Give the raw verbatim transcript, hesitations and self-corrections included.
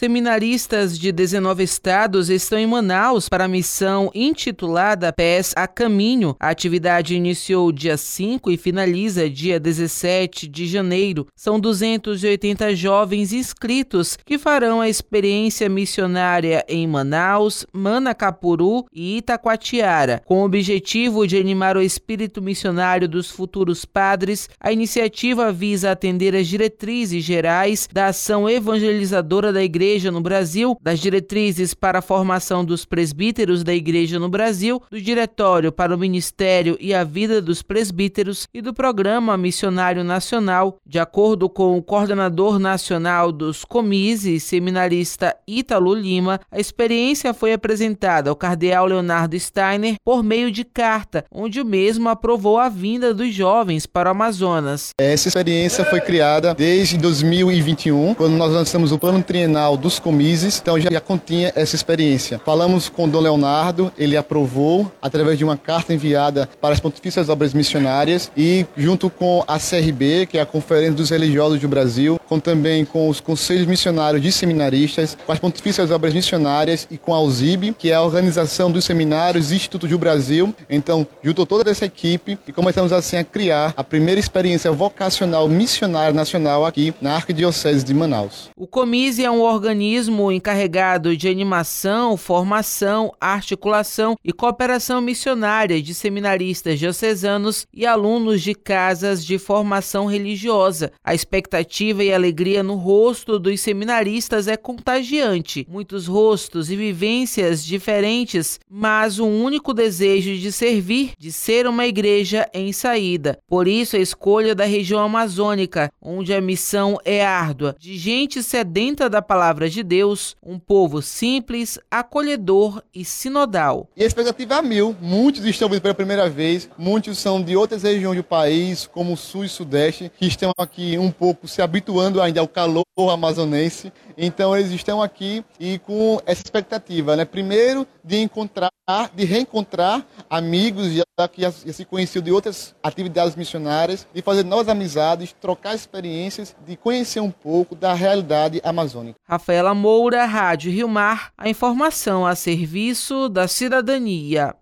Seminaristas de dezenove estados estão em Manaus para a missão intitulada Pés a Caminho. A atividade iniciou dia cinco e finaliza dia dezessete de janeiro. São duzentos e oitenta jovens inscritos que farão a experiência missionária em Manaus, Manacapuru e Itacoatiara. Com o objetivo de animar o espírito missionário dos futuros padres, a iniciativa visa atender às diretrizes gerais da ação evangelizadora da Igreja Igreja no Brasil, das diretrizes para a formação dos presbíteros da Igreja no Brasil, do Diretório para o Ministério e a Vida dos Presbíteros e do Programa Missionário Nacional. De acordo com o coordenador nacional dos Comise, seminarista Ítalo Lima, a experiência foi apresentada ao cardeal Leonardo Steiner por meio de carta, onde o mesmo aprovou a vinda dos jovens para o Amazonas. Essa experiência foi criada desde dois mil e vinte e um, quando nós lançamos o plano trienal dos Comises, então já, já continha essa experiência. Falamos com o Dom Leonardo, ele aprovou através de uma carta enviada para as Pontifícias Obras Missionárias e junto com a C R B, que é a Conferência dos Religiosos do Brasil, com também com os Conselhos Missionários de Seminaristas, com as Pontifícias Obras Missionárias e com a USIB, que é a Organização dos Seminários e Institutos do Brasil. Então, juntou toda essa equipe e começamos assim a criar a primeira experiência vocacional missionária nacional aqui na Arquidiocese de Manaus. O Comise é um organismo encarregado de animação, formação, articulação e cooperação missionária de seminaristas diocesanos e alunos de casas de formação religiosa. A expectativa e alegria no rosto dos seminaristas é contagiante. Muitos rostos e vivências diferentes, mas um único desejo de servir, de ser uma igreja em saída. Por isso, a escolha da região amazônica, onde a missão é árdua, de gente sedenta da palavra de Deus, um povo simples, acolhedor e sinodal. E a expectativa é mil. Muitos estão vindo pela primeira vez, muitos são de outras regiões do país, como o sul e sudeste, que estão aqui um pouco se habituando ainda ao calor amazonense. Então eles estão aqui e com essa expectativa, né? Primeiro de encontrar, de reencontrar amigos já que já se conheciam de outras atividades missionárias, de fazer novas amizades, trocar experiências, de conhecer um pouco da realidade amazônica. Rafaela Moura, Rádio Rio Mar, a informação a serviço da cidadania.